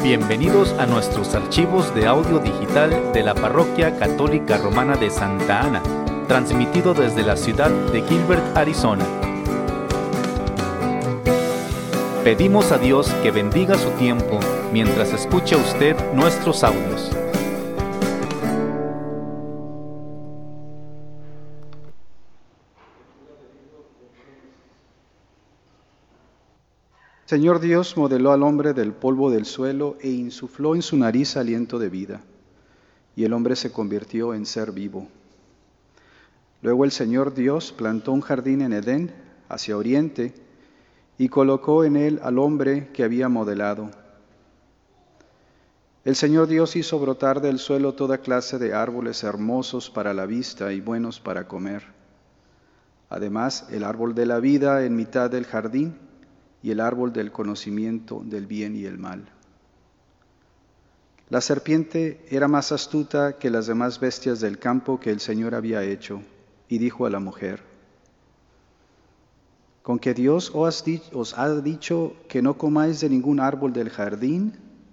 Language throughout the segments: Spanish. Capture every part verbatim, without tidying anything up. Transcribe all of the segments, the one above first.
Bienvenidos a nuestros archivos de audio digital de la Parroquia Católica Romana de Santa Ana, transmitido desde la ciudad de Gilbert, Arizona. Pedimos a Dios que bendiga su tiempo mientras escucha usted nuestros audios. Señor Dios modeló al hombre del polvo del suelo e insufló en su nariz aliento de vida, y el hombre se convirtió en ser vivo. Luego el Señor Dios plantó un jardín en Edén, hacia oriente, y colocó en él al hombre que había modelado. El Señor Dios hizo brotar del suelo toda clase de árboles hermosos para la vista y buenos para comer. Además, el árbol de la vida en mitad del jardín, y el árbol del conocimiento del bien y el mal. La serpiente era más astuta que las demás bestias del campo que el Señor había hecho, y dijo a la mujer: ¿con que Dios os ha dicho que no comáis de ningún árbol del jardín?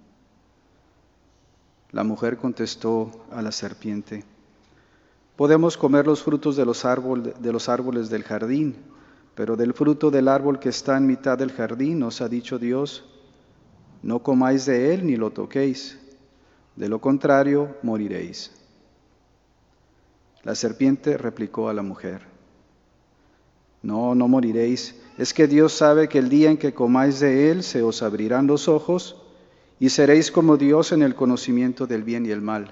La mujer contestó a la serpiente: podemos comer los frutos de los árboles, de los árboles del jardín, pero del fruto del árbol que está en mitad del jardín os ha dicho Dios: no comáis de él ni lo toquéis, de lo contrario moriréis. La serpiente replicó a la mujer: no, no moriréis, es que Dios sabe que el día en que comáis de él se os abrirán los ojos y seréis como Dios en el conocimiento del bien y el mal.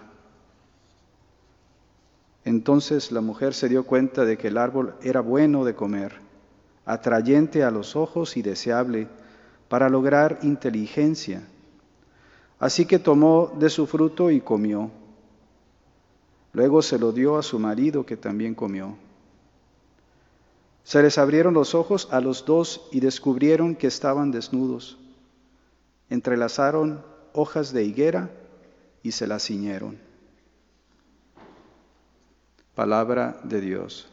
Entonces la mujer se dio cuenta de que el árbol era bueno de comer, atrayente a los ojos y deseable para lograr inteligencia. Así que tomó de su fruto y comió. Luego se lo dio a su marido, que también comió. Se les abrieron los ojos a los dos y descubrieron que estaban desnudos. Entrelazaron hojas de higuera y se las ciñeron. Palabra de Dios.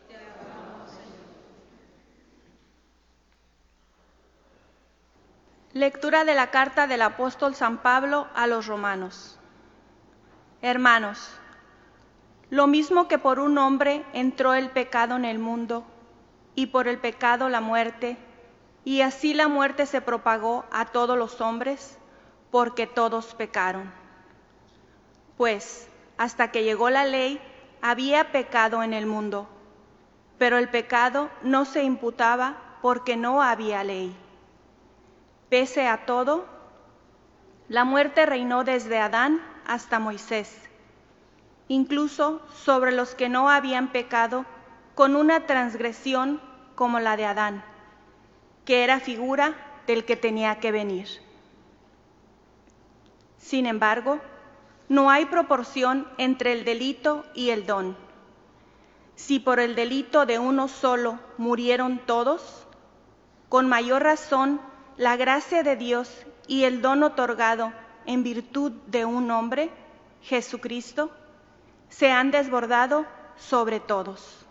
Lectura de la carta del apóstol San Pablo a los romanos. Hermanos, lo mismo que por un hombre entró el pecado en el mundo, y por el pecado la muerte, y así la muerte se propagó a todos los hombres, porque todos pecaron. Pues, hasta que llegó la ley, había pecado en el mundo, pero el pecado no se imputaba porque no había ley. Pese a todo, la muerte reinó desde Adán hasta Moisés, incluso sobre los que no habían pecado con una transgresión como la de Adán, que era figura del que tenía que venir. Sin embargo, no hay proporción entre el delito y el don. Si por el delito de uno solo murieron todos, con mayor razón la gracia de Dios y el don otorgado en virtud de un hombre, Jesucristo, se han desbordado sobre todos.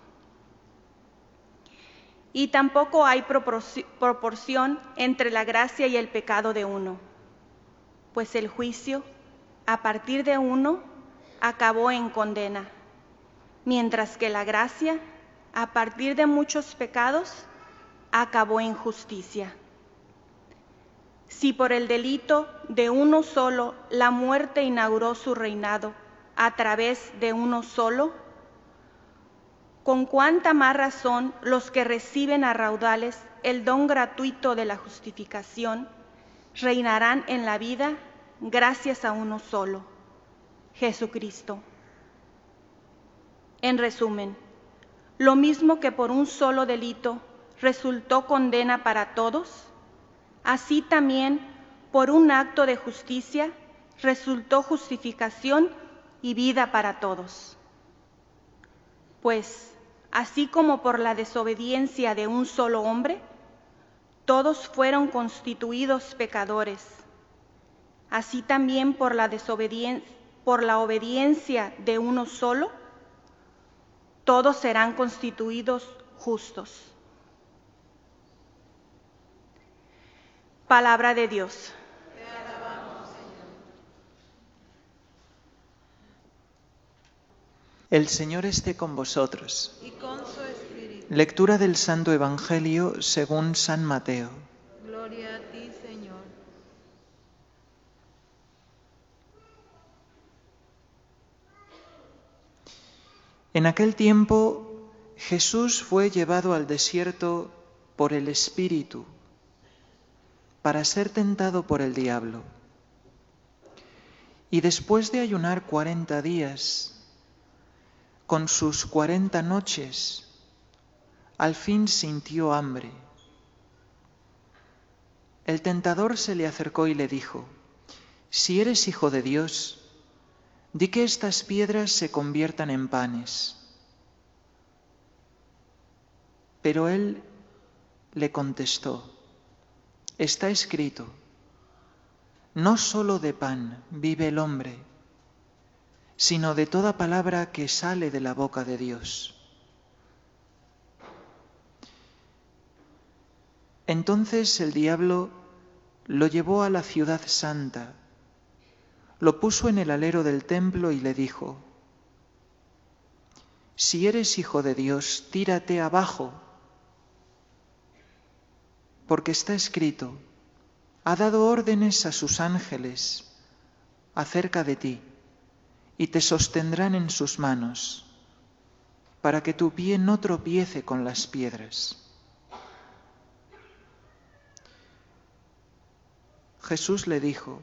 Y tampoco hay proporción entre la gracia y el pecado de uno, pues el juicio, a partir de uno, acabó en condena, mientras que la gracia, a partir de muchos pecados, acabó en justicia. Si por el delito de uno solo la muerte inauguró su reinado a través de uno solo, con cuánta más razón los que reciben a raudales el don gratuito de la justificación reinarán en la vida gracias a uno solo, Jesucristo. En resumen, lo mismo que por un solo delito resultó condena para todos, así también, por un acto de justicia, resultó justificación y vida para todos. Pues, así como por la desobediencia de un solo hombre, todos fueron constituidos pecadores, así también por la desobediencia, por la obediencia de uno solo, todos serán constituidos justos. Palabra de Dios. Te alabamos, Señor. El Señor esté con vosotros. Y con su espíritu. Lectura del Santo Evangelio según San Mateo. Gloria a ti, Señor. En aquel tiempo Jesús fue llevado al desierto por el Espíritu para ser tentado por el diablo. Y después de ayunar cuarenta días, con sus cuarenta noches, al fin sintió hambre. El tentador se le acercó y le dijo: «Si eres hijo de Dios, di que estas piedras se conviertan en panes». Pero él le contestó: «Está escrito, no solo de pan vive el hombre, sino de toda palabra que sale de la boca de Dios». Entonces el diablo lo llevó a la ciudad santa, lo puso en el alero del templo y le dijo: «Si eres hijo de Dios, tírate abajo, porque está escrito, ha dado órdenes a sus ángeles acerca de ti, y te sostendrán en sus manos, para que tu pie no tropiece con las piedras». Jesús le dijo: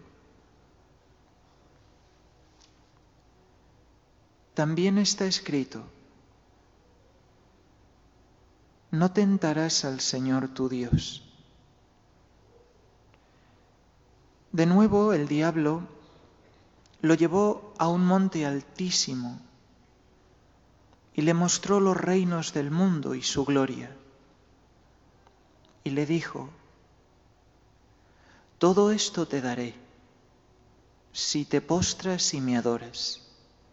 «También está escrito, no tentarás al Señor tu Dios». De nuevo el diablo lo llevó a un monte altísimo y le mostró los reinos del mundo y su gloria. Y le dijo: «Todo esto te daré, si te postras y me adoras».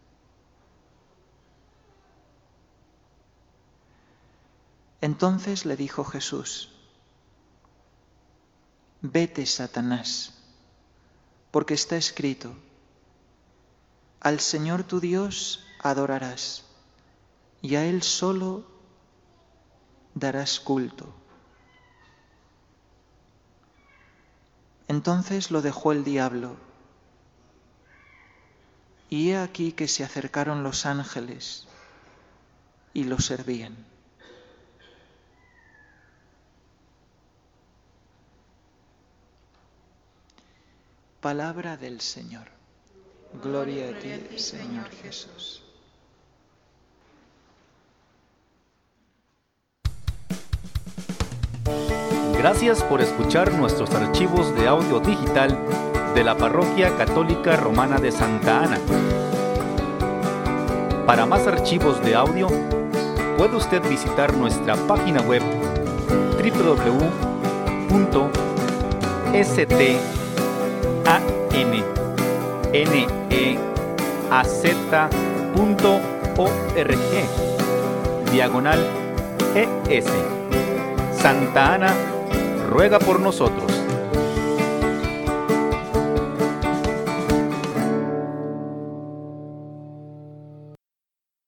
Entonces le dijo Jesús: «Vete, Satanás, porque está escrito, al Señor tu Dios adorarás, y a Él solo darás culto». Entonces lo dejó el diablo, y he aquí que se acercaron los ángeles y lo servían. Palabra del Señor. Gloria a ti, Señor Jesús. Gracias por escuchar nuestros archivos de audio digital de la Parroquia Católica Romana de Santa Ana. Para más archivos de audio, puede usted visitar nuestra página web doble u doble u doble u punto stananez punto org diagonal es. Santa Ana ruega por nosotros.